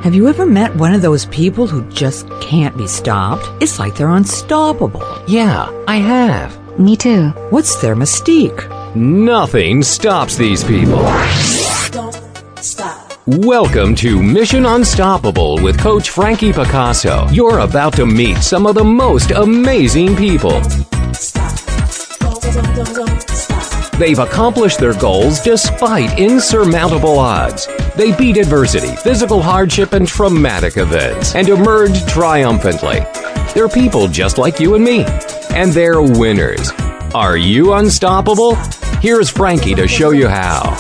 Have you ever met one of those people who just can't be stopped? It's like they're unstoppable. Yeah, I have. Me too. What's their mystique? Nothing stops these people. Don't stop. Welcome to Mission Unstoppable with Coach Frankie Picasso. You're about to meet some of the most amazing people. Stop. Don't stop. They've accomplished their goals despite insurmountable odds. They beat adversity, physical hardship, and traumatic events, and emerged triumphantly. They're people just like you and me, and they're winners. Are you unstoppable? Here's Frankie to show you how.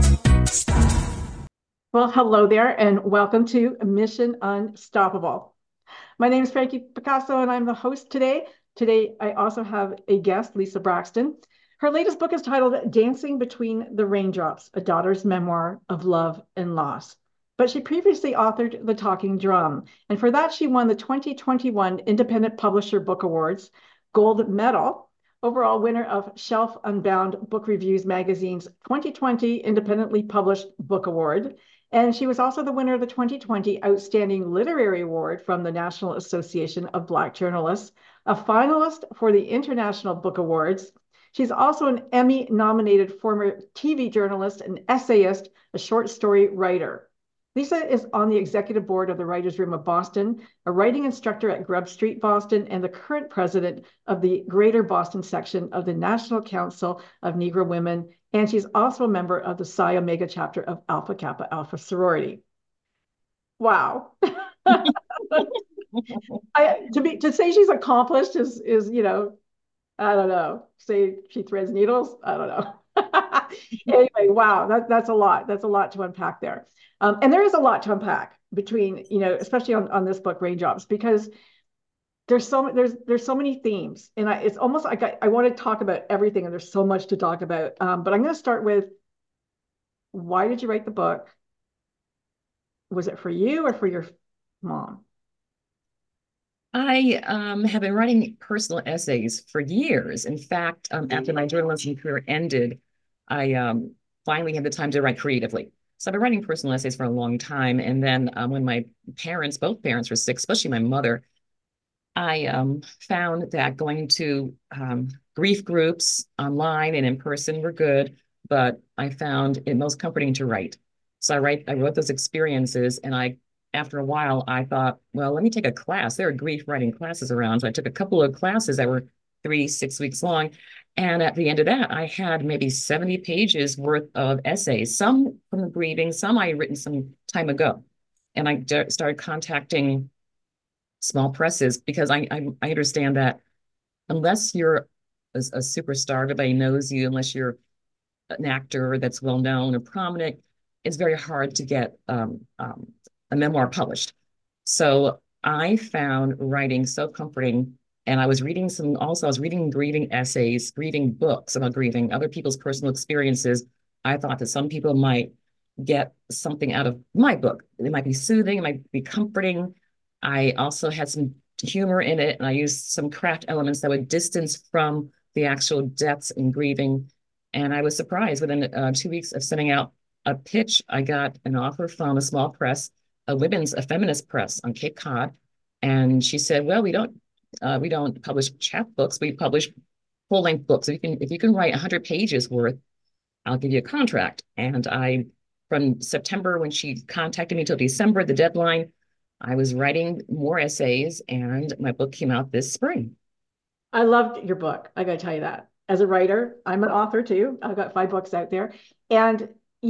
Well, hello there, and welcome to Mission Unstoppable. My name is Frankie Picasso, and I'm the host today. Today, I also have a guest, Lisa Braxton. Her latest book is titled Dancing Between the Raindrops, a daughter's memoir of love and loss. But she previously authored The Talking Drum, and for that, she won the 2021 Independent Publisher Book Awards, gold medal, overall winner of Shelf Unbound Book Reviews Magazine's 2020 Independently Published Book Award. And she was also the winner of the 2020 Outstanding Literary Award from the National Association of Black Journalists, a finalist for the International Book Awards. She's also an Emmy-nominated former TV journalist, an essayist, a short story writer. Lisa is on the executive board of the Writers' Room of Boston, a writing instructor at Grub Street, Boston, and the current president of the Greater Boston section of the National Council of Negro Women. And she's also a member of the Psi Omega chapter of Alpha Kappa Alpha sorority. Wow. To say she's accomplished is I don't know. Say she threads needles? I don't know. Anyway, wow, that's a lot. That's a lot to unpack there. And there is a lot to unpack between, especially on this book, Raindrops, because there's so many themes. And it's almost like I want to talk about everything, and there's so much to talk about. But I'm going to start with, why did you write the book? Was it for you or for your mom? I have been writing personal essays for years. In fact, after my journalism career ended, I finally had the time to write creatively. So I've been writing personal essays for a long time. And then when my parents, both parents were sick, especially my mother, I found that going to grief groups online and in person were good, but I found it most comforting to write. So I wrote those experiences, and after a while, I thought, well, let me take a class. There are grief writing classes around. So I took a couple of classes that were 3-6 weeks long. And at the end of that, I had maybe 70 pages worth of essays, some from the grieving, some I had written some time ago. And I started contacting small presses because I understand that unless you're a superstar, everybody knows you, unless you're an actor that's well known or prominent, it's very hard to get a memoir published. So I found writing so comforting, and I was reading grieving essays, grieving books about grieving, other people's personal experiences. I thought that some people might get something out of my book. It might be soothing, it might be comforting. I also had some humor in it, and I used some craft elements that would distance from the actual deaths and grieving. And I was surprised. Within 2 weeks of sending out a pitch, I got an offer from a small press, a feminist press on Cape Cod. And she said, well, we don't publish chapbooks, we publish full-length books. If you can write 100 pages worth, I'll give you a contract. And from September, when she contacted me, till December, the deadline, I was writing more essays, and my book came out this spring. I loved your book. I got to tell you that. As a writer, I'm an author too. I've got 5 books out there. And,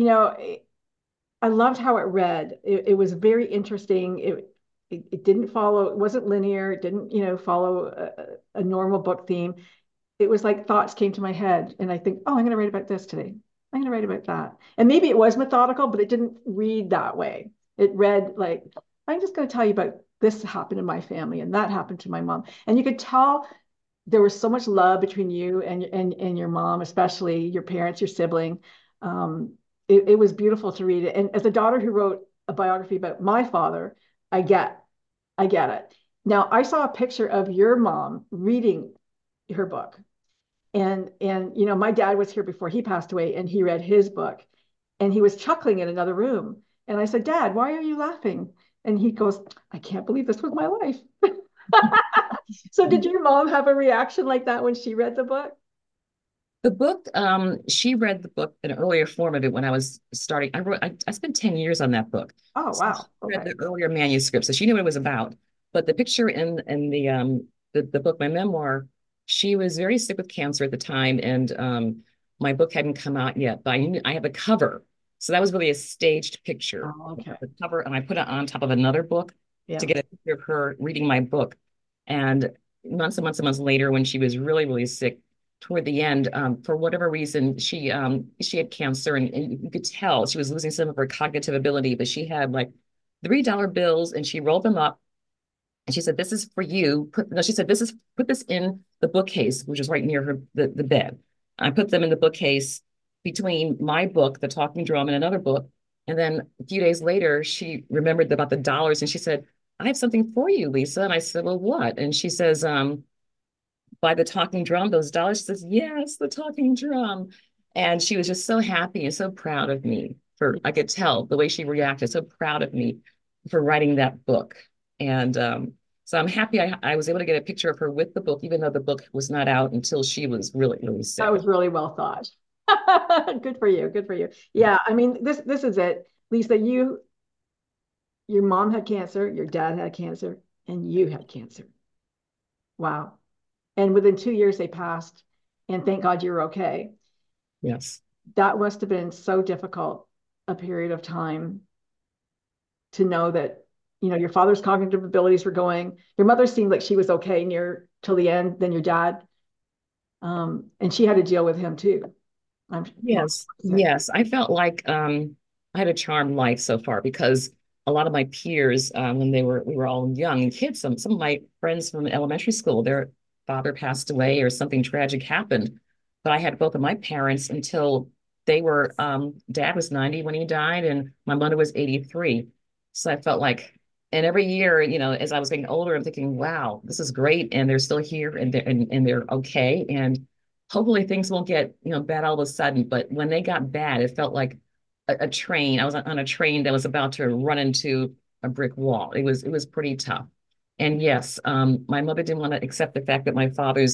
I loved how it read. It was very interesting. It didn't follow, it wasn't linear. It didn't, follow a normal book theme. It was like thoughts came to my head, and I think, oh, I'm going to write about this today. I'm going to write about that. And maybe it was methodical, but it didn't read that way. It read like, I'm just going to tell you about this happened in my family and that happened to my mom. And you could tell there was so much love between you and your mom, especially your parents, your sibling. It was beautiful to read it. And as a daughter who wrote a biography about my father, I get it. Now, I saw a picture of your mom reading her book. And my dad was here before he passed away, and he read his book, and he was chuckling in another room. And I said, Dad, why are you laughing? And he goes, I can't believe this was my life. So did your mom have a reaction like that when she read the book? The book, she read the book in an earlier form of it when I was starting. I spent 10 years on that book. Oh, So wow. she read Okay. the earlier manuscript, so she knew what it was about. But the picture in the book, my memoir, she was very sick with cancer at the time, and my book hadn't come out yet, but I have a cover. So that was really a staged picture. Oh, I okay. have the cover, and I put it on top of another book to Yeah. get a picture of her reading my book. And months and months and months later, when she was really, really sick, toward the end, for whatever reason, she had cancer, and you could tell she was losing some of her cognitive ability, but she had like $3 bills, and she rolled them up, and she said, "This is for you." She said, put this in the bookcase, which was right near her the bed. I put them in the bookcase between my book, The Talking Drum, and another book. And then a few days later, she remembered about the dollars, and she said, "I have something for you, Lisa." And I said, "Well, what?" And she says, "By the talking drum, those dollars." She says, "Yes, the talking drum." And she was just so happy and so proud of me for, I could tell the way she reacted, so proud of me for writing that book. And so I'm happy I was able to get a picture of her with the book, even though the book was not out until she was really, really That sick. was really well thought. Good for you. Good for you. Yeah, I mean, this is it. Lisa, your mom had cancer, your dad had cancer, and you had cancer. Wow. And within 2 years they passed, and thank God you're okay. Yes. That must have been so difficult a period of time to know that, your father's cognitive abilities were going. Your mother seemed like she was okay near till the end, then your dad. And she had to deal with him too. I'm Yes, sick. yes. I felt like I had a charmed life so far because a lot of my peers, when we were all young and kids, some of my friends from elementary school, their father passed away or something tragic happened. But I had both of my parents until they were dad was 90 when he died, and my mother was 83. So I felt like, and every year, as I was getting older, I'm thinking, wow, this is great, and they're still here, and they're okay, and hopefully things won't get bad all of a sudden. But when they got bad, it felt like a train. I was on a train that was about to run into a brick wall. It was pretty tough. And yes, my mother didn't want to accept the fact that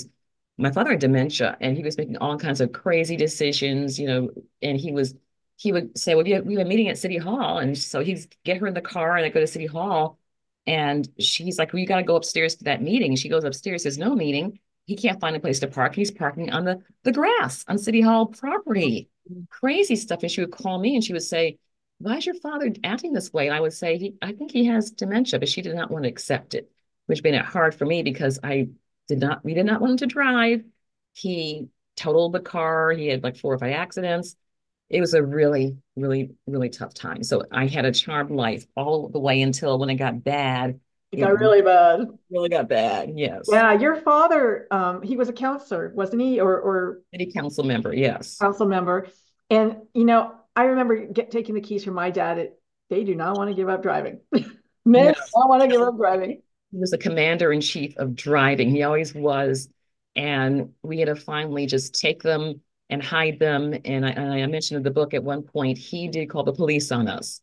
my father had dementia, and he was making all kinds of crazy decisions, and he would say, well, we have a meeting at City Hall. And so he'd get her in the car, and I go to City Hall, and she's like, well, you got to go upstairs to that meeting. And she goes upstairs, there's no meeting. He can't find a place to park. He's parking on the grass on City Hall property. Crazy stuff. And she would call me, and she would say, why is your father acting this way? And I would say, I think he has dementia, but she did not want to accept it, which made it hard for me because we did not want him to drive. He totaled the car. He had like 4 or 5 accidents. It was a really, really, really tough time. So I had a charmed life all the way until when it got bad. It It got really bad. really got bad. Yes. Yeah, your father, he was a counselor, wasn't he? Or City council member. Yes. council member. And I remember taking the keys from my dad. They do not want to give up driving. Men do Yes. not want to give up driving. He was the commander in chief of driving. He always was. And we had to finally just take them and hide them. And I mentioned in the book at one point, he did call the police on us.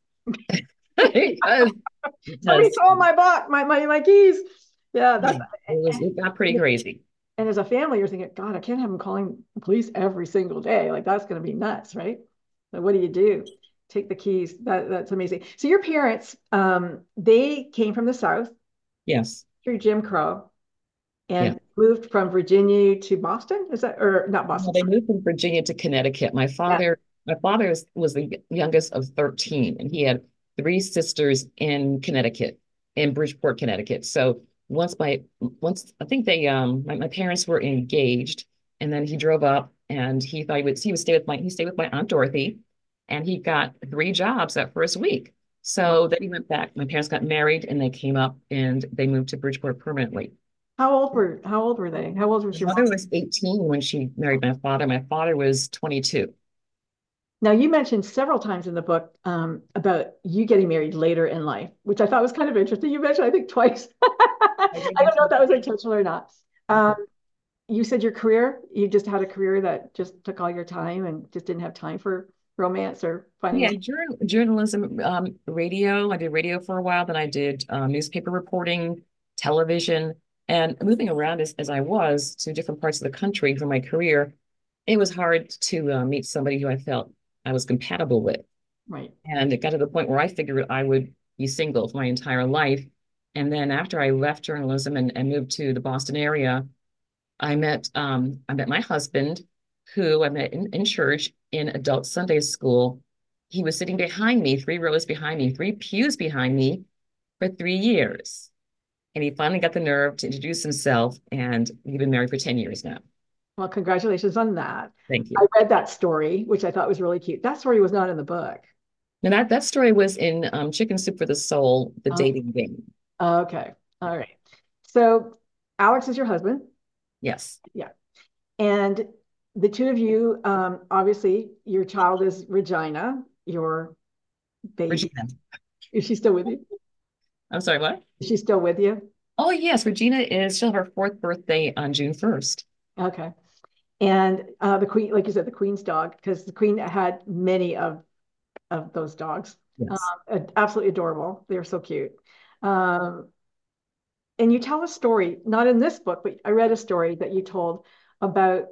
because, Somebody because stole my box, my keys. Yeah, yeah, it got pretty crazy. and as a family, you're thinking, God, I can't have them calling the police every single day. Like that's going to be nuts, right? So what do you do? Take the keys. That's amazing. So your parents, they came from the South Yes. through Jim Crow Yeah. and moved from Virginia to Boston. Is that, or not Well, Boston? they moved from Virginia to Connecticut. Yeah. My father was the youngest of 13, and he had 3 sisters in Connecticut, in Bridgeport, Connecticut. So once I think my parents were engaged, and then he drove up, and he thought he would he stayed with my Aunt Dorothy, and he got 3 jobs that first week. So then he went back. My parents got married, and they came up, and they moved to Bridgeport permanently. How old were they? How old was My your mother mom? was 18 when she married my father. My father was 22. Now, you mentioned several times in the book about you getting married later in life, which I thought was kind of interesting. You mentioned, I think, twice. I I did don't know mention if that was intentional or not. Um, you said you just had a career that just took all your time and just didn't have time for. romance or finding Yeah, love? journalism, radio. I did radio for a while, then I did newspaper reporting, television, and moving around as I was to different parts of the country for my career. It was hard to meet somebody who I felt I was compatible with. Right. And it got to the point where I figured I would be single for my entire life. And then after I left journalism and moved to the Boston area, I met my husband, who I met in church in adult Sunday school. He was sitting behind me, 3 rows behind me, 3 pews behind me for 3 years. And he finally got the nerve to introduce himself, and we've been married for 10 years now. Well, congratulations on that. Thank I you. read that story, which I thought was really cute. That story was not in the book. And that story was in Chicken Soup for the Soul, the Oh, dating game. okay. All right. So Alex is your husband. Yes. Yeah. And the two of you, obviously, your child is Regina, your baby. Regina. Is she still with you? I'm sorry, what? Is she still with you? Oh, yes. She'll have her fourth birthday on June 1st. Okay. And the queen, like you said, the queen's dog, because the queen had many of those dogs. Yes. Absolutely adorable. They're so cute. Um, and you tell a story, not in this book, but I read a story that you told about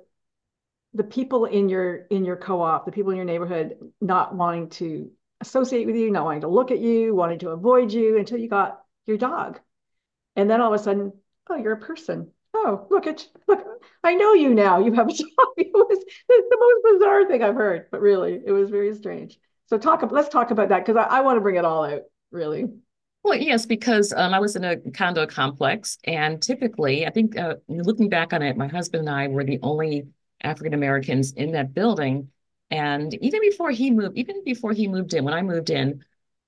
the people in your co-op, the people in your neighborhood not wanting to associate with you, not wanting to look at you, wanting to avoid you until you got your dog. And then all of a sudden, oh, you're a person. Oh, look, I know you now. You have a dog. It's the most bizarre thing I've heard, but really, it was very strange. So let's talk about that because I want to bring it all out, really. Well, yes, because I was in a condo complex, and typically, I think looking back on it, my husband and I were the only African Americans in that building. And even before he moved in, when I moved in,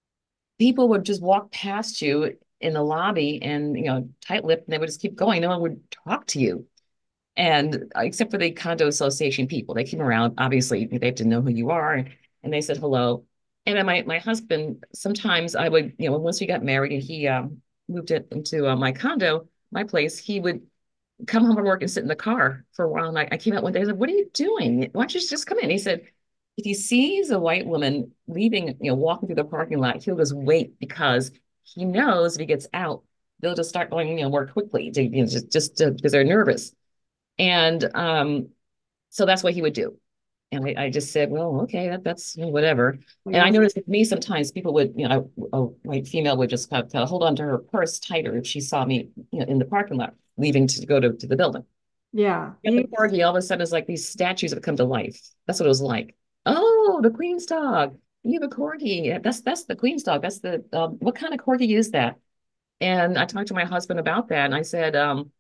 people would just walk past you in the lobby and, tight-lipped, and they would just keep going. No one would talk to you. And except for the condo association people, they came around. Obviously, they have to know who you are, and they said hello. And then my husband, sometimes I would, once we got married and he moved it into my condo, my place, he would come home from work and sit in the car for a while. And I came out one day, I said, "What are you doing? Why don't you just come in?" He said, "If he sees a white woman leaving, walking through the parking lot, he'll just wait because he knows if he gets out, they'll just start going, more quickly to, just because they're nervous." And so that's what he would do. And I just said, well, okay, that's whatever. And I Yes. noticed with me, sometimes people would, a white female would just kind of hold on to her purse tighter if she saw me, in the parking lot, leaving to go to the building. Yeah. And the corgi all of a sudden is like these statues that come to life. That's what it was like. Oh, the Queen's dog. You have a corgi. That's the Queen's dog. That's the what kind of corgi is that? And I talked to my husband about that, and I said,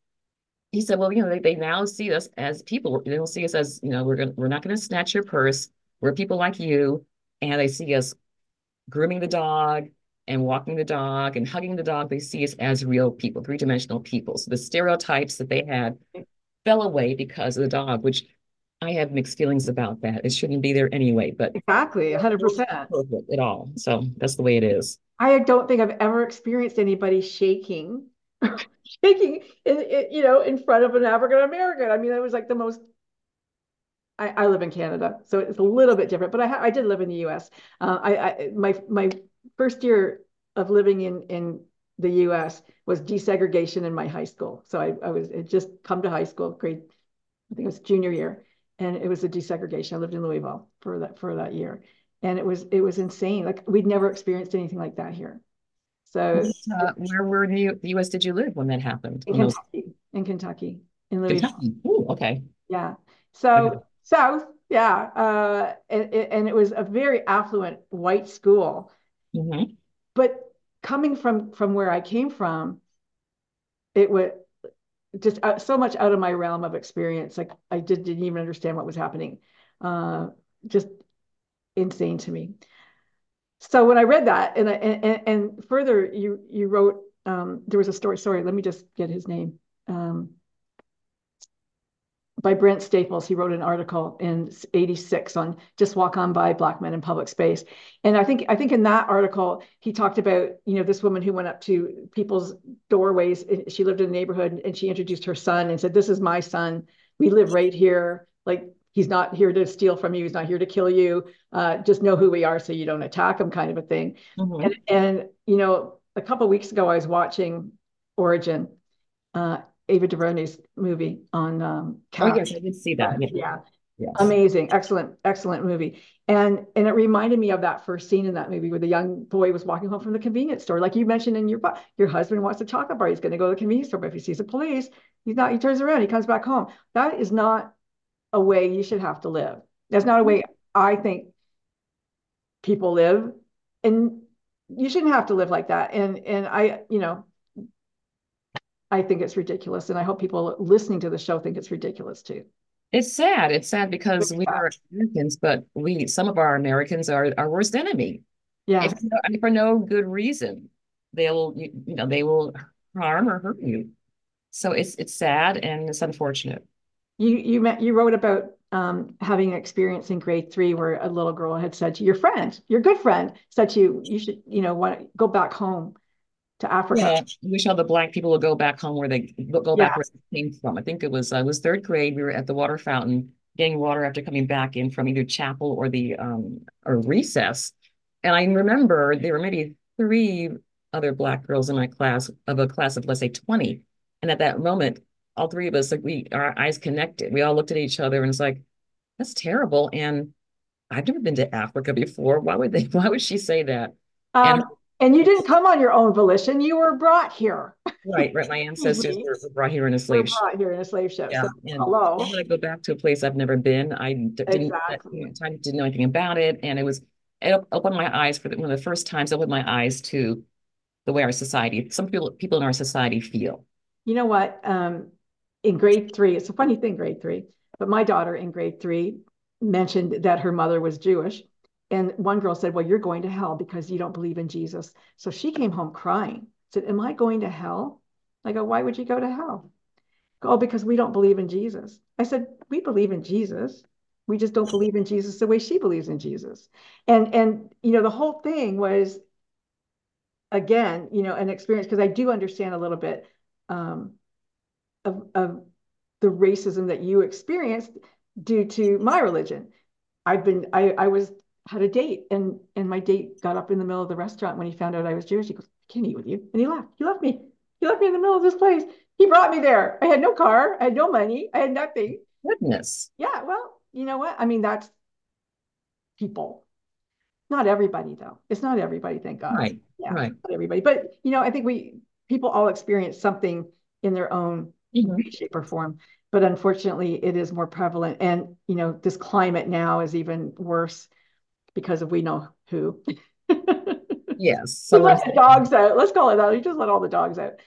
he said, well, they now see us as people. They don't see us as, we're not going to snatch your purse. We're people like you. And they see us grooming the dog and walking the dog and hugging the dog. They see us as real people, three-dimensional people. So the stereotypes that they had fell away because of the dog, which I have mixed feelings about that. It shouldn't be there anyway, but Exactly, 100%. at all. So that's the way it is. I don't think I've ever experienced anybody shaking, shaking in front of an African American. I mean, it was like the most. I live in Canada, so it's a little bit different. But I did live in the U.S. My first year of living in the U.S. was desegregation in my high school. So I was had just come to high school, grade, I think it was junior year, and it was a desegregation. I lived in Louisville for that year, and it was insane. Like we'd never experienced anything like that here. So Where in the U.S. did you live when that happened? in Kentucky, in Louisville. Kentucky. Ooh, okay. Yeah. Okay. So South, yeah. And it was a very affluent white school. Mhm. But coming from where I came from, it was just so much out of my realm of experience. Like I didn't even understand what was happening. Just insane to me. So when I read that, and further, you wrote there was a story. Sorry, let me just get his name. By Brent Staples. He wrote an article in '86 on "Just Walk On By Black Men in Public Space." And I think in that article, he talked about, this woman who went up to people's doorways. She lived in a neighborhood and she introduced her son and said, "This is my son. We live right here, like he's not here to steal from you. He's not here to kill you. Just know who we are so you don't attack him, kind of a thing. Mhm. And a couple of weeks ago, I was watching Origin, Ava DuVernay's movie on Oh, Cast. yes, I did see that. Yeah. Yeah, Yes. amazing, excellent movie. And it reminded me of that first scene in that movie where the young boy was walking home from the convenience store, like you mentioned in your husband wants a chocolate bar. He's going to go to the convenience store, but if he sees the police, he's not. He turns around, he comes back home. That is not a way you should have to live. That's not a way I think people live, and you shouldn't have to live like that. And I think it's ridiculous, and I hope people listening to the show think it's ridiculous too. It's sad. It's sad because Really we sad. are Americans, but some of our Americans are our worst enemy. If Yes. for no good reason, they will harm or hurt you. So it's sad and it's unfortunate. You wrote about having an experience in grade 3 where a little girl had said to your friend, your good friend, said to you, you should, want to go back home to Africa. Yeah, I wish all the Black people would go back home where they go back Yeah. where they came from. I think I was third grade. We were at the water fountain getting water after coming back in from either chapel or the or recess. And I remember there were maybe three other Black girls in my class of a class of, let's say, 20. And at that moment, all three of us, like our eyes connected. We all looked at each other and it's like, that's terrible. And I've never been to Africa before. Why would she say that? And Um, and you didn't come on your own volition. You were brought here. right. My ancestors We were brought here in a were slave ship. brought here in a slave ship. Yeah. So And why hello. would I go back to a place I've never been? Didn't at Exactly. the time didn't know anything about it. And it opened my eyes one of the first times it opened my eyes to the way our society, some people in our society feel. You know what? In grade 3, it's a funny thing, grade 3, but my daughter in grade 3 mentioned that her mother was Jewish. And one girl said, well, you're going to hell because you don't believe in Jesus. So she came home crying, said, am I going to hell? I go, why would you go to hell? Oh, because we don't believe in Jesus. I said, we believe in Jesus. We just don't believe in Jesus the way she believes in Jesus. And the whole thing was, again, an experience, because I do understand a little bit um, of the racism that you experienced due to my religion. I was had a date, and my date got up in the middle of the restaurant when he found out I was Jewish. He goes, I can't eat with you. And he left. He left me in the middle of this place. He brought me there. I had no car. I had no money. I had nothing. Goodness. Yeah, well, you know what? I mean, that's people. Not everybody, though. It's not everybody, thank God. Right. Yeah, Right. not everybody. But, I think people all experience something in their own Mhm. way, shape, or form. But unfortunately, it is more prevalent. And, this climate now is even worse because of we know who. Yes. We Someone let the dogs out. Let's call it that. You just let all the dogs out.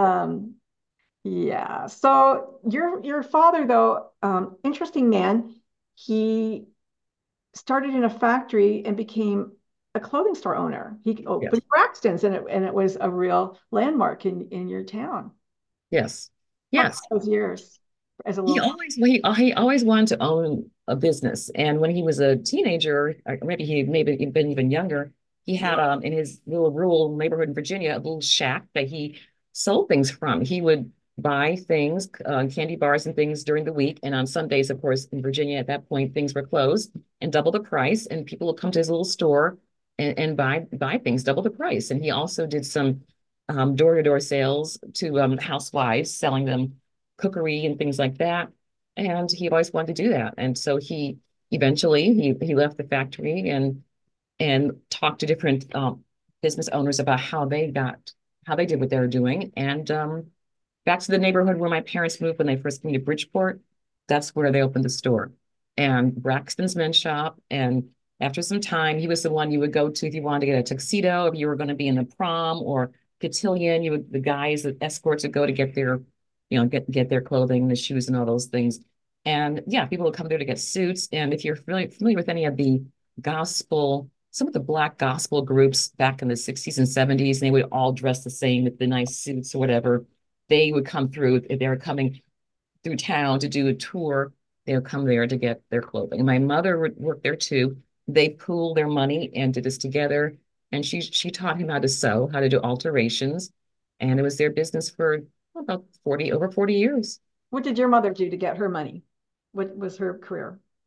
Yeah. So your father, though, interesting man. He started in a factory and became a clothing store owner. He yes. opened Braxton's, and it was a real landmark in your town. Yes. Talk about Yes. those years as a little. He always wanted to own a business. And when he was a teenager, or maybe been even younger, he had in his little rural neighborhood in Virginia a little shack that he sold things from. He would buy things, candy bars and things during the week, and on Sundays, of course, in Virginia at that point things were closed and double the price, and people would come to his little store and buy things double the price. And he also did some door-to-door sales to housewives, selling them cookery and things like that. And he always wanted to do that. And so he eventually he left the factory and talked to different business owners about how they did what they were doing. And back to the neighborhood where my parents moved when they first came to Bridgeport, that's where they opened the store. And Braxton's Men's Shop. And after some time, he was the one you would go to if you wanted to get a tuxedo, if you were going to be in the prom or cotillion. The guys, the escorts would go to get their, get their clothing, the shoes, and all those things. And yeah, people would come there to get suits. And if you're familiar with any of the some of the Black gospel groups back in the 60s and 70s, and they would all dress the same with the nice suits or whatever. They would come through, if they were coming through town to do a tour, they would come there to get their clothing. And my mother would work there too. They pooled their money and did this together. And she taught him how to sew, how to do alterations. And it was their business for about over 40 years. What did your mother do to get her money? What was her career?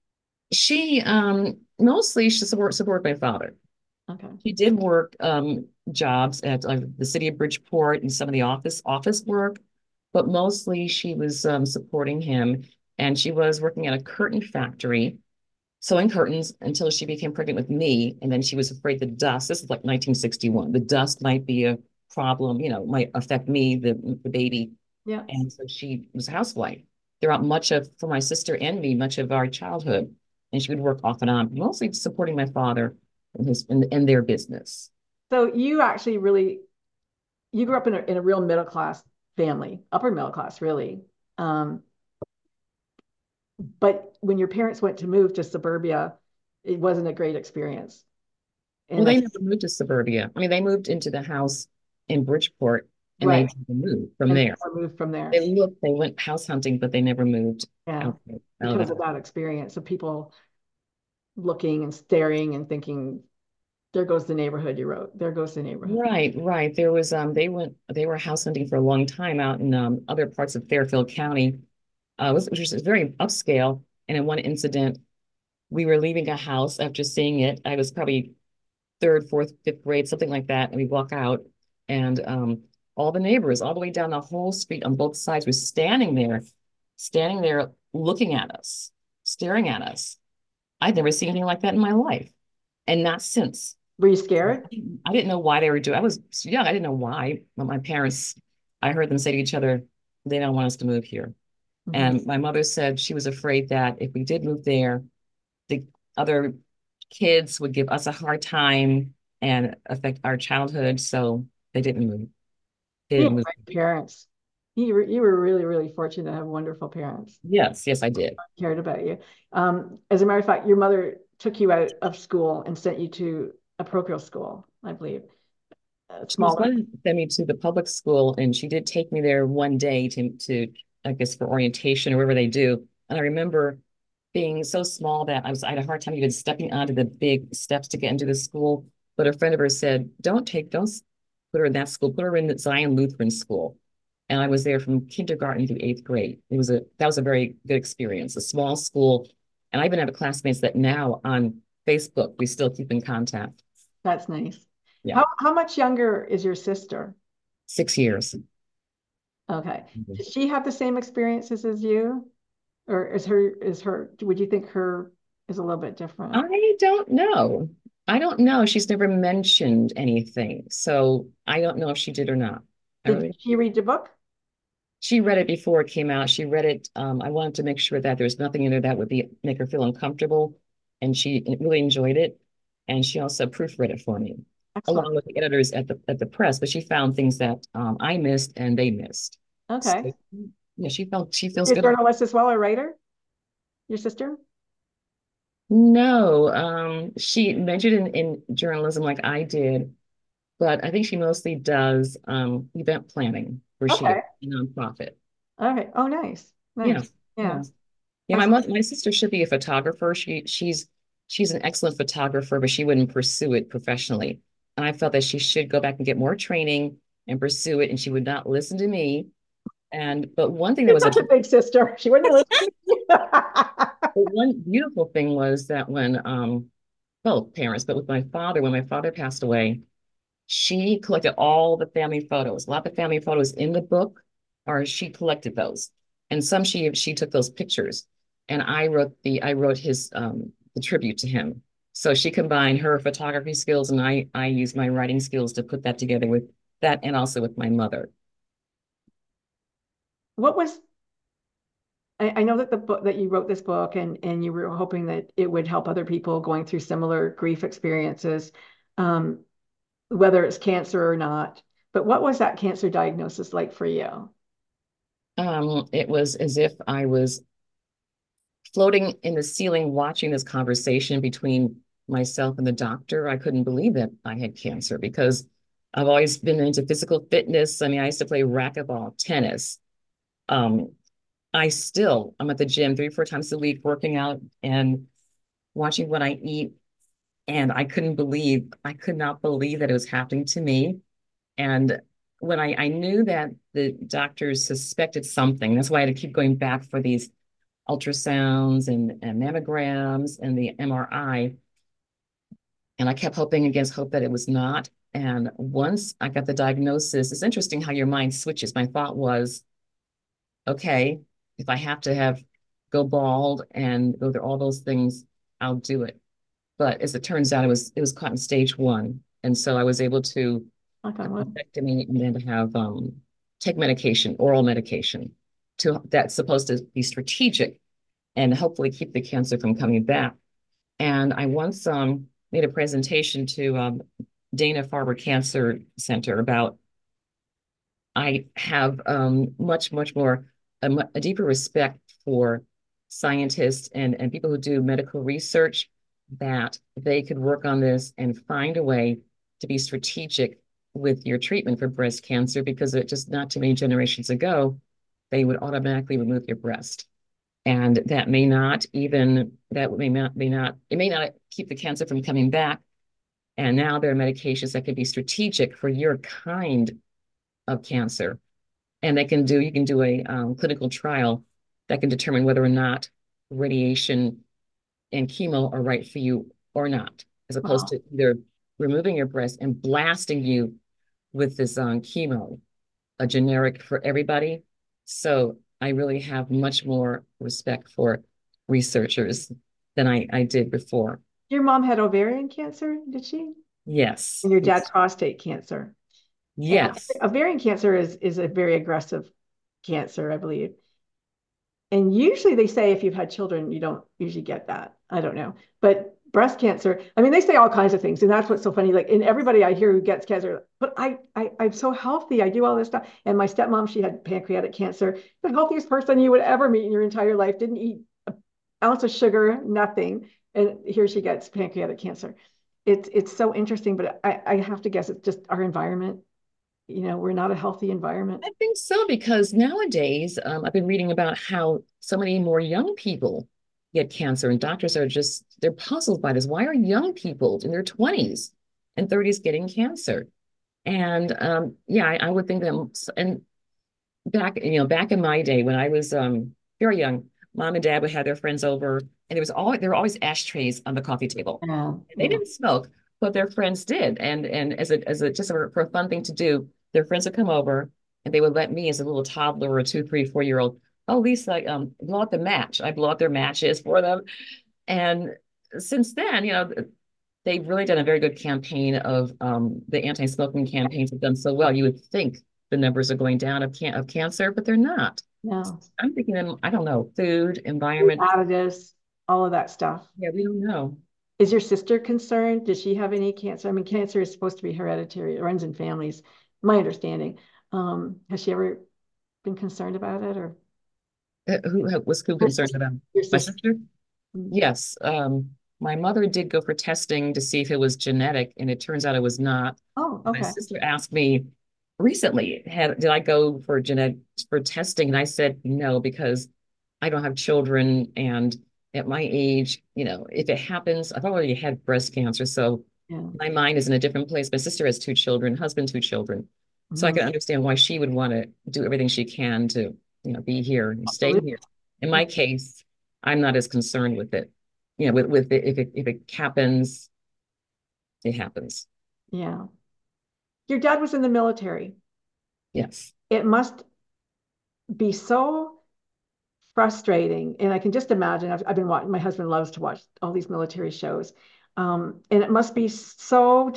She mostly she support my father. Okay. She did work jobs at the city of Bridgeport and some of the office work, but mostly she was supporting him. And she was working at a curtain factory, sewing curtains until she became pregnant with me. And then she was afraid the dust, this is like 1961, the dust might be a problem, might affect me, the baby. Yeah. And so she was a housewife throughout much of, for my sister and me, much of our childhood. And she would work off and on, mostly supporting my father in their business. So you actually really you grew up in a real middle class family, upper middle class, really. Um, but when your parents went to move to suburbia, it wasn't a great experience. Well, And they I never moved to suburbia. I mean, they moved into the house in Bridgeport and they right, didn't move from and there. moved from there. They went house hunting, but they never moved Yeah, out, out of because it. of that experience of people looking and staring and thinking, "There goes the neighborhood you wrote. There goes the neighborhood." Right, right. There was they were house hunting for a long time out in other parts of Fairfield County, which was very upscale. And in one incident, we were leaving a house after seeing it. I was probably third, fourth, fifth grade, something like that. And we walk out, and all the neighbors, all the way down the whole street on both sides, were standing there looking at us, staring at us. I'd never seen anything like that in my life, and not since. Were you scared? I didn't know why they were doing. I was young. I didn't know why. But my parents, I heard them say to each other, they don't want us to move here. Mhm. And my mother said she was afraid that if we did move there, the other kids would give us a hard time and affect our childhood. So they didn't move. They You didn't had move. great parents. You were really, really fortunate to have wonderful parents Yes, yes, I did. who cared about you. As a matter of fact, your mother took you out of school and sent you to a parochial school, I believe, She was smaller. going to send me to the public school, and she did take me there one day to I guess for orientation or whatever they do. And I remember being so small that I had a hard time even stepping onto the big steps to get into the school. But a friend of hers said, don't put her in that school, put her in the Zion Lutheran school. And I was there from kindergarten through eighth grade. That was a very good experience, a small school. And I even have classmates that now on Facebook, we still keep in contact. That's nice. Yeah, How much younger is your sister? 6 years. Okay. Did she have the same experiences as you? Or would you think her is a little bit different? I don't know. I don't know. She's never mentioned anything. So I don't know if she did or not. I Did really, she read the book? she read it before it came out. She read it. I wanted to make sure that there was nothing in there that would make her feel uncomfortable. And she really enjoyed it. And she also proofread it for me, Excellent. along with the editors at the press. But she found things that I missed and they missed. So Okay. yeah, she feels Is good about it. journalist as well, a writer? Your sister? No, she majored in journalism like I did, but I think she mostly does event planning where she Okay. is a nonprofit. Okay. Oh, nice. Yeah, Nice. Yeah. yeah, yeah. Excellent. My sister should be a photographer. She's an excellent photographer, but she wouldn't pursue it professionally. And I felt that she should go back and get more training and pursue it, and she would not listen to me. And but one thing that She's was a such a big sister. She wouldn't listen to you. but one beautiful thing was that when both parents, but with my father, when my father passed away, she collected all the family photos. A lot of the family photos in the book, or she collected those, and some she took those pictures. And I wrote his the tribute to him. So she combined her photography skills, and I used my writing skills to put that together with that, and also with my mother. What was I know that the book that you wrote this book and you were hoping that it would help other people going through similar grief experiences, um, whether it's cancer or not. But what was that cancer diagnosis like for you? It was as if I was floating in the ceiling watching this conversation between myself and the doctor. I couldn't believe that I had cancer because I've always been into physical fitness. I mean, I used to play racquetball, tennis. Um, I'm at the gym 3, 4 times a week working out and watching what I eat. And I could not believe that it was happening to me. And when I knew that the doctors suspected something, that's why I had to keep going back for these ultrasounds and mammograms and the MRI. And I kept hoping against hope that it was not. And once I got the diagnosis, it's interesting how your mind switches. My thought was, okay, if I have to have go bald and go through all those things, I'll do it. But as it turns out, it was caught in stage one. And so I was able to Knock have on a wood. mastectomy and then to have take medication, oral medication, to that's supposed to be strategic and hopefully keep the cancer from coming back. And I once made a presentation to Dana-Farber Cancer Center about I have much more a deeper respect for scientists and people who do medical research, that they could work on this and find a way to be strategic with your treatment for breast cancer, because it just not too many generations ago, they would automatically remove your breast. And that may not even, that may not, it may not keep the cancer from coming back. And now there are medications that could be strategic for your kind of cancer. And you can do a clinical trial that can determine whether or not radiation and chemo are right for you or not, as opposed Wow. to either removing your breast and blasting you with this chemo, a generic for everybody. So I really have much more respect for researchers than I did before. Your mom had ovarian cancer, did she? Yes. And your dad Yes. prostate cancer. And Yes. ovarian cancer is a very aggressive cancer, I believe. And usually they say if you've had children, you don't usually get that. I don't know. But breast cancer, I mean, they say all kinds of things. And that's what's so funny. Like, and everybody I hear who gets cancer, but I'm so healthy. I do all this stuff. And my stepmom, she had pancreatic cancer, the healthiest person you would ever meet in your entire life, didn't eat an ounce of sugar, nothing. And here she gets pancreatic cancer. It's so interesting, but I have to guess it's just our environment. We're not a healthy environment. I think so, because nowadays, I've been reading about how so many more young people get cancer, and doctors are just, they're puzzled by this. Why are young people in their 20s and 30s getting cancer? And yeah, I would think that, and back in my day when I was very young, mom and dad would have their friends over, and there were always ashtrays on the coffee table. Yeah, And they yeah. didn't smoke, but their friends did. And as a just for a fun thing to do, their friends would come over and they would let me, as a little toddler or 2, 3, 4 year old, oh Lisa, blow out the match. I blow out their matches for them. And since then, they've really done a very good campaign of the anti-smoking campaigns have done so well. You would think the numbers are going down of cancer, but they're not. No. I'm thinking, I don't know, food, environment. Additives, all of that stuff. Yeah, we don't know. Is your sister concerned? Does she have any cancer? I mean, cancer is supposed to be hereditary. It runs in families, my understanding. Has she ever been concerned about it, or Who your concerned about your my sister? sister? Mm. Yes. My mother did go for testing to see if it was genetic, and it turns out it was not. Oh, My okay. sister asked me recently, did I go for testing? And I said no, because I don't have children, and at my age, if it happens, I've already had breast cancer, so Yeah. my mind is in a different place. My sister has 2 children, husband, 2 children. So I Mhm. can understand why she would want to do everything she can to, be here and stay Absolutely. here. In my case, I'm not as concerned with it. With it, if it happens, it happens. Yeah. Your dad was in the military. Yes. It must be so frustrating. And I can just imagine, I've been watching, my husband loves to watch all these military shows. And it must be so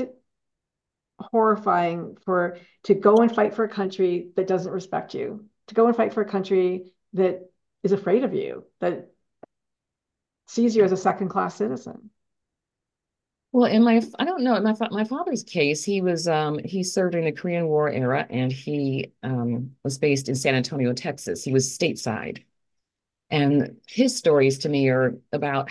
horrifying to go and fight for a country that doesn't respect you, to go and fight for a country that is afraid of you, that sees you as a second class citizen. Well, I don't know, in my father's case, he served in the Korean War era, and he was based in San Antonio, Texas. He was stateside. And his stories to me are about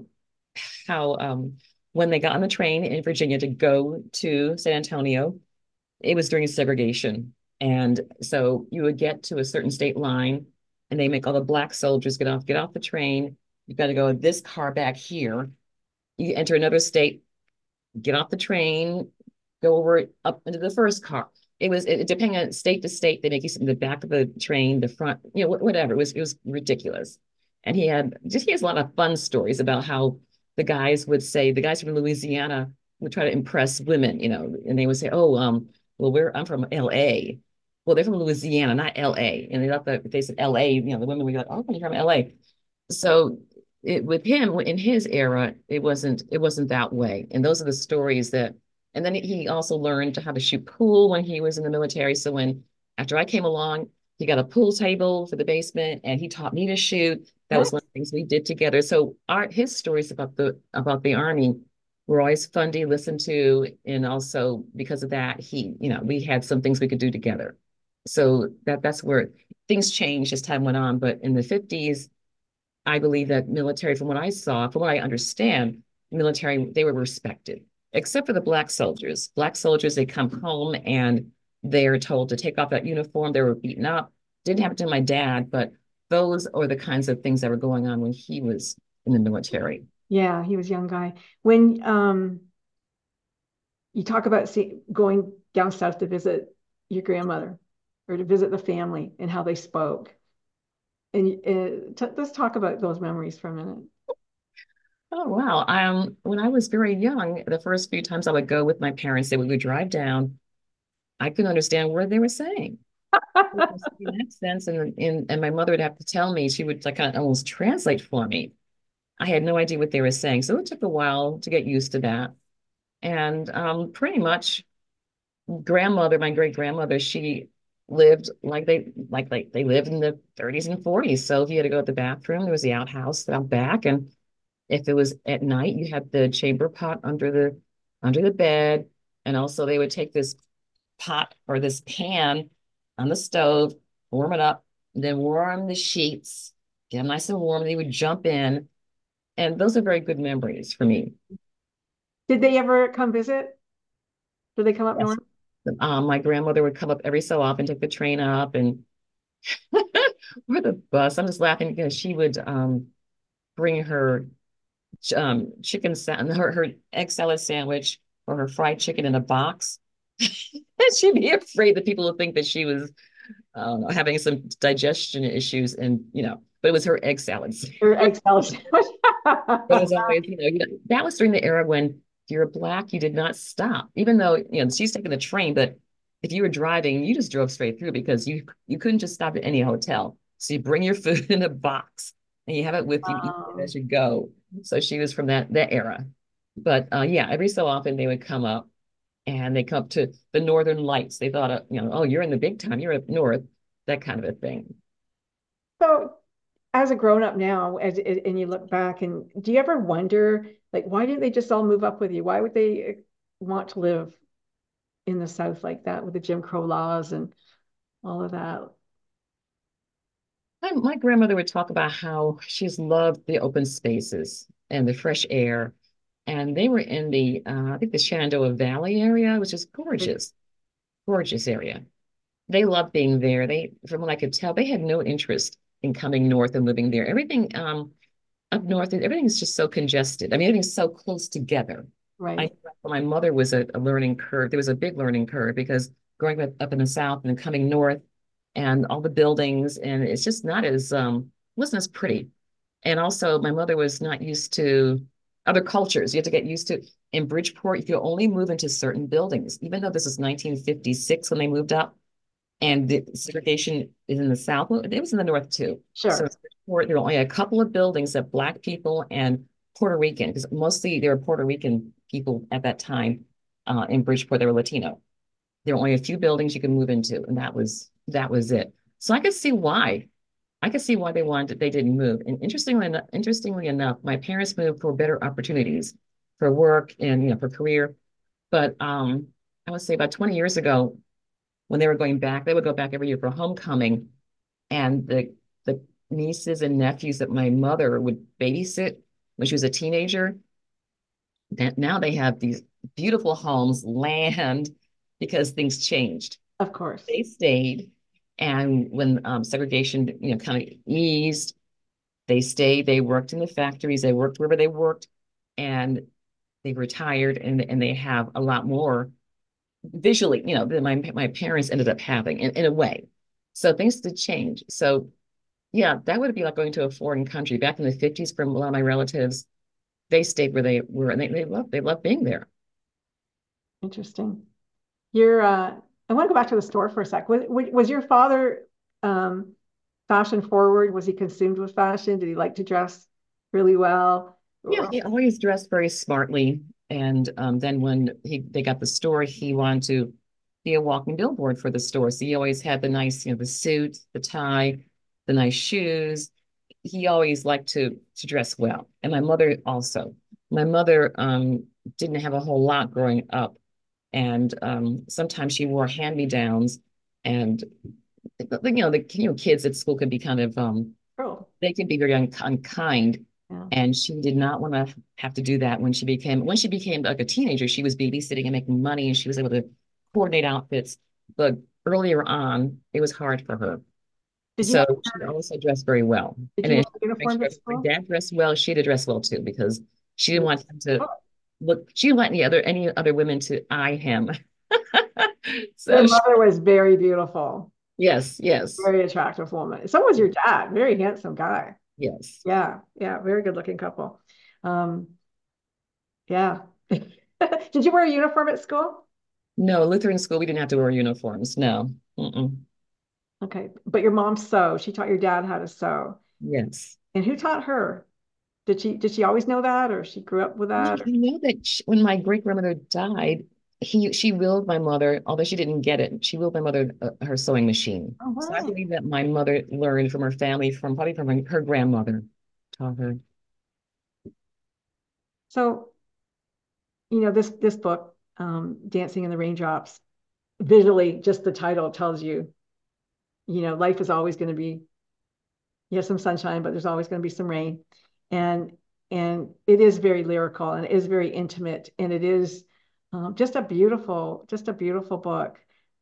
how when they got on the train in Virginia to go to San Antonio, it was during segregation. And so you would get to a certain state line, and they make all the black soldiers get off the train. You've got to go this car back here. You enter another state, get off the train, go over up into the first car. It depending on state to state, they make you sit in the back of the train, the front, whatever. It was ridiculous. And he has a lot of fun stories about how the guys from Louisiana would try to impress women, and they would say, "Oh, well, I'm from L.A." Well, they're from Louisiana, not L.A. And if they said L.A., the women would be like, "Oh, you're from L.A." So with him in his era, it wasn't that way. And those are the stories that. And then he also learned how to shoot pool when he was in the military. So after I came along, he got a pool table for the basement, and he taught me to shoot. That was one of the things we did together. So his stories about the Army were always fun to listen to, and also because of that, we had some things we could do together. So that's where things changed as time went on. But in the 50s, I believe that military, from what I saw, from what I understand, military, they were respected, except for the black soldiers. Black soldiers, they come home and they're told to take off that uniform. They were beaten up. Didn't happen to my dad, but those are the kinds of things that were going on when he was in the military. Yeah, he was a young guy. When you talk about going down south to visit your grandmother or to visit the family and how they spoke, and let's talk about those memories for a minute. Oh, wow. When I was very young, the first few times I would go with my parents, we would drive down. I couldn't understand what they were saying. In accents, and my mother would have to tell me. She would like kind of almost translate for me. I had no idea what they were saying, so it took a while to get used to that. And pretty much, my great grandmother, she lived like they lived in the 30s and 40s. So if you had to go to the bathroom, there was the outhouse out back, and if it was at night, you had the chamber pot under the bed, and also they would take this pot or this pan on the stove, warm it up, then warm the sheets, get them nice and warm. They would jump in, and those are very good memories for me. Did they ever come visit? Did they come up Yes. north? My grandmother would come up every so often, take the train up, and or the bus. I'm just laughing because she would bring her her egg salad sandwich or her fried chicken in a box. And she'd be afraid that people would think that she was having some digestion issues, but it was her egg salads. Or egg salad sandwich? But it was always, that was during the era when if you're black, you did not stop, even though, she's taking the train, but if you were driving, you just drove straight through because you couldn't just stop at any hotel. So you bring your food in a box and you have it with you, eat it as you go. So she was from that era. But yeah, every so often they would come up, and they come up to the Northern Lights. They thought, oh, you're in the big time, you're up north, that kind of a thing. So, as a grown up now, and you look back, and do you ever wonder, like, why didn't they just all move up with you? Why would they want to live in the South like that with the Jim Crow laws and all of that? My grandmother would talk about how she's loved the open spaces and the fresh air. And they were in I think the Shenandoah Valley area, which is gorgeous, gorgeous area. They loved being there. From what I could tell, they had no interest in coming north and living there. Everything up north, everything is just so congested. I mean, everything's so close together. Right. My mother was a learning curve. There was a big learning curve because growing up in the South and then coming north and all the buildings, and it's just not as wasn't as pretty. And also my mother was not used to other cultures. You have to get used to in Bridgeport, you could only move into certain buildings, even though this is 1956 when they moved up and the segregation is in the South. Well, it was in the North too. Sure. So Bridgeport, there were only a couple of buildings that Black people and Puerto Rican, because mostly there were Puerto Rican people at that time in Bridgeport, they were Latino. There were only a few buildings you could move into, and that was it. So I could see why. I could see why they didn't move. And interestingly enough, my parents moved for better opportunities for work and for career. But I would say about 20 years ago, when they were going back, they would go back every year for homecoming. And the nieces and nephews that my mother would babysit when she was a teenager, that now they have these beautiful homes, land, because things changed. Of course. They stayed. And when segregation, kind of eased, they stayed. They worked in the factories. They worked wherever they worked, and they retired. And they have a lot more visually, than my parents ended up having in a way. So things did change. So Yeah, that would be like going to a foreign country. Back in the 50s, from a lot of my relatives, they stayed where they were and they loved being there. Interesting. I want to go back to the store for a sec. Was your father um, fashion forward? Was he consumed with fashion? Did he like to dress really well? Yeah, he always dressed very smartly. And then when they got the store, he wanted to be a walking billboard for the store. So he always had the nice, the suit, the tie, the nice shoes. He always liked to dress well. And my mother also. My mother didn't have a whole lot growing up. And sometimes she wore hand-me-downs. And the kids at school could be kind of Oh, they can be very unkind. yeah. And she did not want to have to do that when she became like a teenager. She was babysitting and making money, and she was able to coordinate outfits. But earlier on, it was hard for her. Did you So have she also dressed very well. did And you then wear she make uniforms sure at if my school? dad dressed well, she had to dress well too, because she didn't want him to Oh, look, she didn't want any other women to eye him. your So mother was very beautiful, yes, yes, very attractive woman. So was your dad, very handsome guy. yes. Yeah, yeah, very good looking couple. Um, yeah. Did you wear a uniform at school? No, Lutheran school, we didn't have to wear uniforms. No. Mm-mm. Okay, but your mom sewed. She taught your dad how to sew. Yes. And who taught her? Did she always know that, or she grew up with Well, that? Or, I know that when my great grandmother died, she willed my mother, although she didn't get it, she willed my mother her sewing machine. oh So I wow. believe that my mother learned from her family, probably from her grandmother, taught her. So, this book, Dancing in the Raindrops, visually, just the title tells you, life is always going to be, you have some sunshine, but there's always going to be some rain. And and it is very lyrical and it is very intimate and it is just a beautiful book.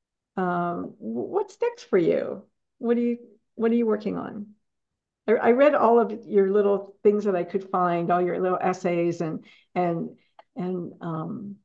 What's next for you? What do you what are you working on? I read all of your little things that I could find, all your little essays and and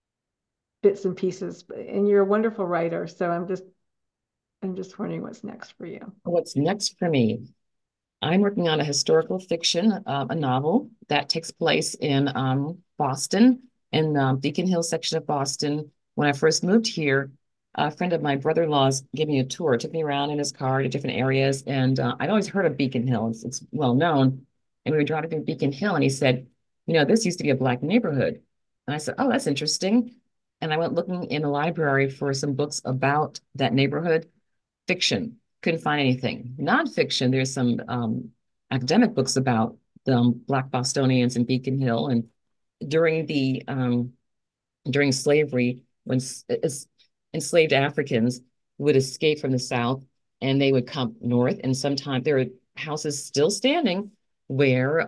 bits and pieces. And you're a wonderful writer, so I'm just wondering what's next for you. What's next for me? I'm working on a historical fiction, a novel that takes place in Boston, in the Beacon Hill section of Boston. When I first moved here, a friend of my brother-in-law's gave me a tour, took me around in his car to different areas, and I'd always heard of Beacon Hill. It's well known. And we were driving through Beacon Hill, and he said, this used to be a Black neighborhood. And I said, oh, that's interesting. And I went looking in the library for some books about that neighborhood. Fiction, couldn't find anything. Nonfiction, there's some academic books about the Black Bostonians in Beacon Hill, and during the during slavery, when enslaved Africans would escape from the South and they would come north, and sometimes there are houses still standing where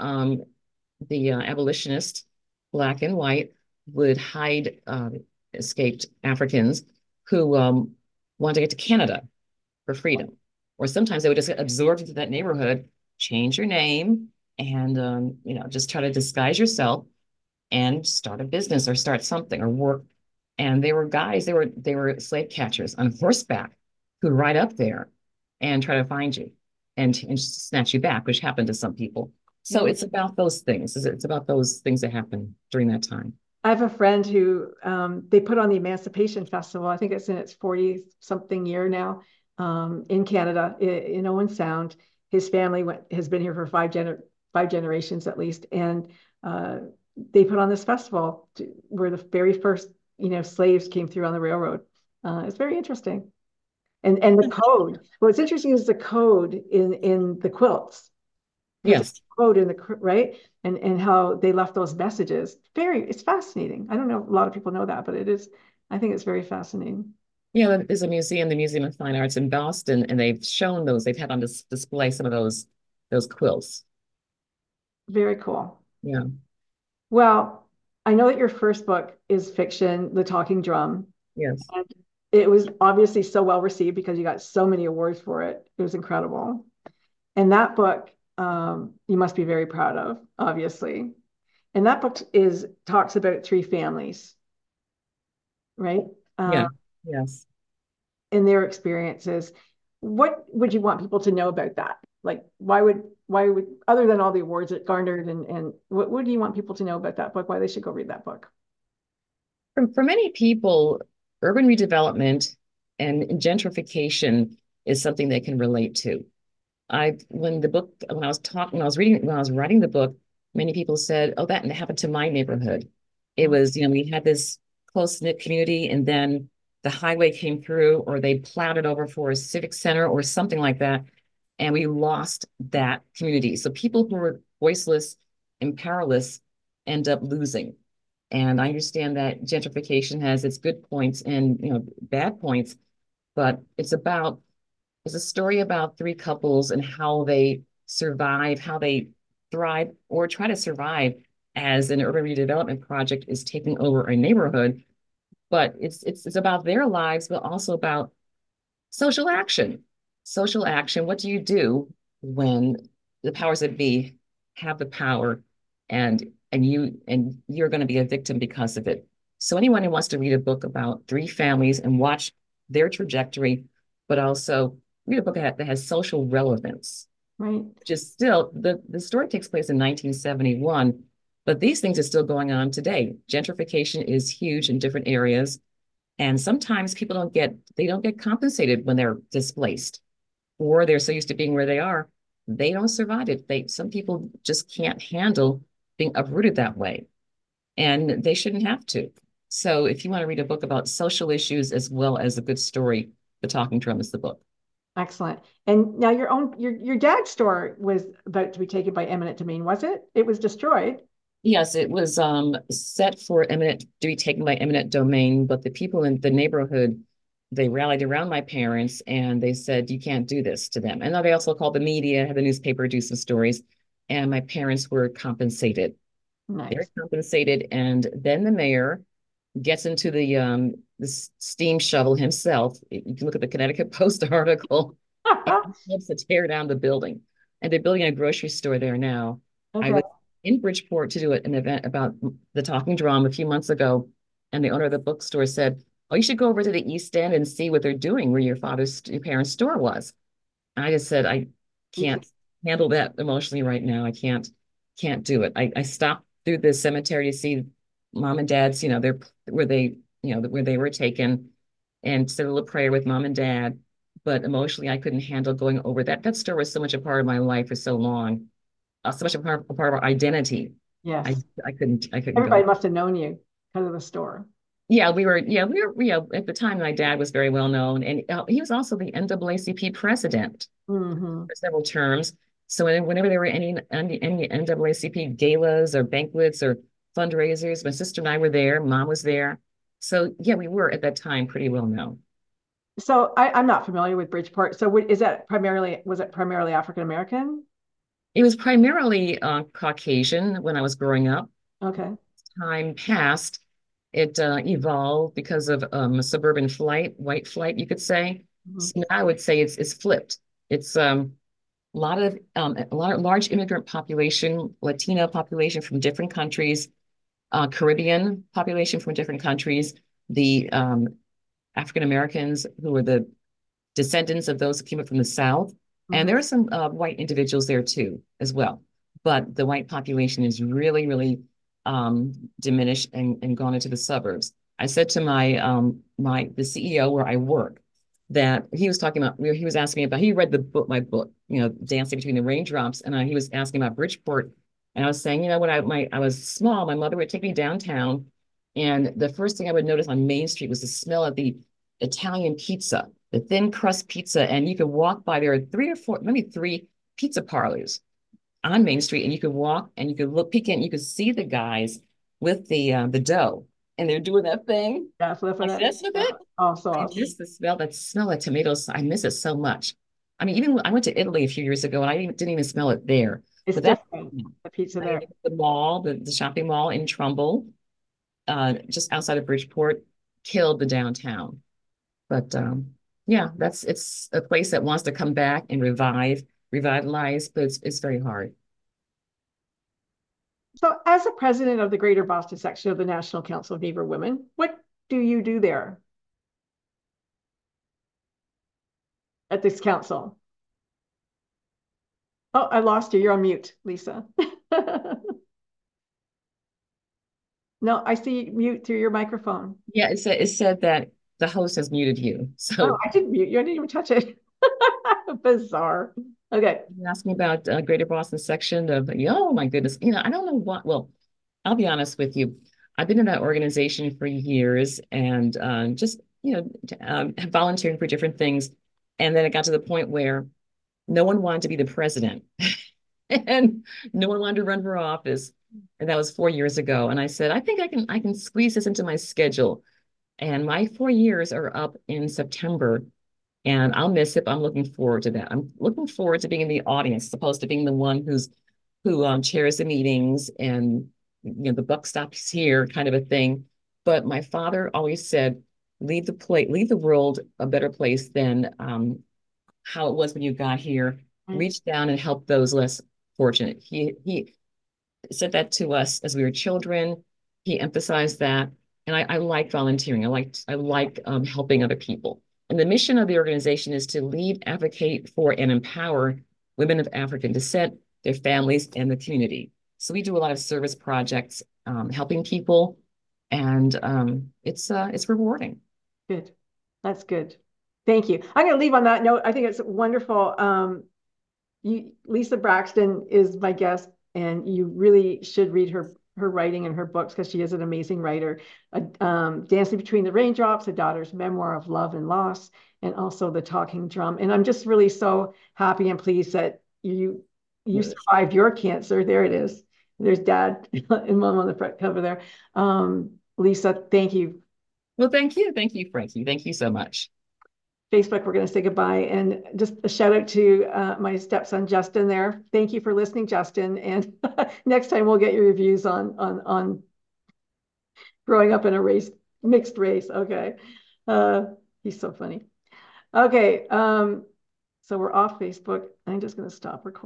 the abolitionists, Black and white, would hide escaped Africans who wanted to get to Canada for freedom. Or sometimes they would just get absorbed into that neighborhood, change your name, and just try to disguise yourself and start a business or start something or work. And they were guys, they were slave catchers on horseback who would ride up there and try to find you and snatch you back, which happened to some people. So Yeah. it's about those things. It's about those things that happen during that time. I have a friend who they put on the Emancipation Festival. I think it's in its 40 something year now, in Canada, in Owen Sound. His family has been here for five generations at least, and they put on this festival where the very first slaves came through on the railroad. It's very interesting, and the code. What's interesting is the code in the quilts. There's a Yes. quote in the right, and how they left those messages. It's fascinating. I don't know, a lot of people know that, but it is. I think it's very fascinating. Yeah, there's a museum, the Museum of Fine Arts in Boston, and they've shown those. They've had on display some of those quilts. Very cool. Yeah. Well, I know that your first book is fiction, The Talking Drum, Yes. and it was obviously so well received because you got so many awards for it. It was incredible. And that book, you must be very proud of, obviously. And that book talks about three families, right? Yeah. Yes. And their experiences. What would you want people to know about that? Like, why would, other than all the awards it garnered, and what do you want people to know about that book? Why they should go read that book? For many people, urban redevelopment and gentrification is something they can relate to. When I was reading, when I was writing the book, many people said, "Oh, that happened to my neighborhood." It was, we had this close-knit community, and then the highway came through, or they plowed it over for a civic center or something like that, and we lost that community. So people who were voiceless and powerless end up losing. And I understand that gentrification has its good points and bad points, but it's a story about three couples and how they survive, how they thrive or try to survive as an urban redevelopment project is taking over a neighborhood. But it's about their lives, but also about social action. Social action. What do you do when the powers that be have the power and you're going to be a victim because of it? So anyone who wants to read a book about three families and watch their trajectory, but also read a book that has social relevance, Right. which is still the story takes place in 1971, but these things are still going on today. Gentrification is huge in different areas. And sometimes people don't get compensated when they're displaced, or they're so used to being where they are, they don't survive it. Some people just can't handle being uprooted that way, and they shouldn't have to. So if you want to read a book about social issues as well as a good story, The Talking Drum is the book. Excellent. And now your dad's store was about to be taken by eminent domain, was it? It was destroyed. Yes, it was set for eminent to be taken by eminent domain, but the people in the neighborhood, they rallied around my parents and they said, you can't do this to them. And then they also called the media, had the newspaper do some stories, and my parents were compensated. They're Nice. compensated, and then the mayor gets into the steam shovel himself. You can look at the Connecticut Post article, and he helps to tear down the building. And they're building a grocery store there now. I Okay. was in Bridgeport to do an event about the Talking Drum a few months ago, and the owner of the bookstore said, "Oh, you should go over to the East End and see what they're doing where your parents' store was." And I just said, I can't handle that emotionally right now. I can't do it. I stopped through the cemetery to see mom and dad's, they're where they were taken, and said a little prayer with mom and dad. But emotionally, I couldn't handle going over that. That store was so much a part of my life for so long, so much a part of our identity. I Yes. I couldn't Everybody go. must have known you because of the store. At the time, my dad was very well known, and he was also the NAACP president Hmm. for several terms. So whenever there were any NAACP galas or banquets or fundraisers, my sister and I were there, mom was there. So yeah, we were at that time pretty well known. So I'm not familiar with Bridgeport. So was it primarily African American? It was primarily Caucasian when I was growing up. Okay. Time passed, it evolved because of suburban flight, white flight, you could say. Mhm. So now I would say it's flipped. It's a lot of large immigrant population, Latino population from different countries, Caribbean population from different countries, the African Americans who were the descendants of those who came up from the South. And there Mhm. are some white individuals there too, as well. But the white population is really, really diminished and gone into the suburbs. I said to the CEO where I work that he was talking about, he was asking me about, he read my book, Dancing Between the Raindrops, and he was asking about Bridgeport. And I was saying, when I was small, my mother would take me downtown, and the first thing I would notice on Main Street was the smell of the Italian pizza, the thin crust pizza. And you could walk by, there are three or four, maybe three pizza parlors on Main Street, and you could walk and you could peek in, you could see the guys with the dough, and they're doing that thing. Yeah, flip I it. miss of Yeah. it. Oh, so I awesome. miss that smell of tomatoes. I miss it so much. I mean, even I went to Italy a few years ago, and I didn't even smell it there. It's But that, different. The pizza I mean, there. the mall, the shopping mall in Trumbull, just outside of Bridgeport, killed the downtown. But yeah, it's a place that wants to come back and revitalize, but it's very hard. So, as the president of the Greater Boston section of the National Council of Neighbor Women, what do you do there at this council? Oh, I lost you. You're on mute, Lisa. No, I see mute through your microphone. Yeah, it said that the host has muted you. Oh, So I didn't mute you. I didn't even touch it. Bizarre. Okay. you asked me about Greater Boston section of, oh my goodness, I don't know what, well, I'll be honest with you. I've been in that organization for years and just, volunteering for different things. And then it got to the point where no one wanted to be the president and no one wanted to run for office. And that was 4 years ago. And I said, I think I can squeeze this into my schedule. And my 4 years are up in September. And I'll miss it, but I'm looking forward to that. I'm looking forward to being in the audience, opposed to being the one who chairs the meetings and the buck stops here kind of a thing. But my father always said, leave the world a better place than how it was when you got here. Mm. Reach down and help those less fortunate. He said that to us as we were children. He emphasized that, and I like volunteering. I like helping other people. And the mission of the organization is to lead, advocate for, and empower women of African descent, their families, and the community. So we do a lot of service projects, helping people, and it's rewarding. Good. That's good. Thank you. I'm going to leave on that note. I think it's wonderful. Lisa Braxton is my guest, and you really should read her writing and her books because she is an amazing writer. Dancing Between the Raindrops, A Daughter's Memoir of Love and Loss, and also The Talking Drum. And I'm just really so happy and pleased that you survived your cancer. There it is. There's Dad and Mom on the front cover there. Lisa, thank you. Well, thank you. Thank you, Frankie. Thank you so much. Facebook, we're going to say goodbye. And just a shout out to my stepson, Justin, there. Thank you for listening, Justin. And next time we'll get your reviews on growing up in a mixed race. Okay. He's so funny. Okay. So we're off Facebook. I'm just going to stop recording.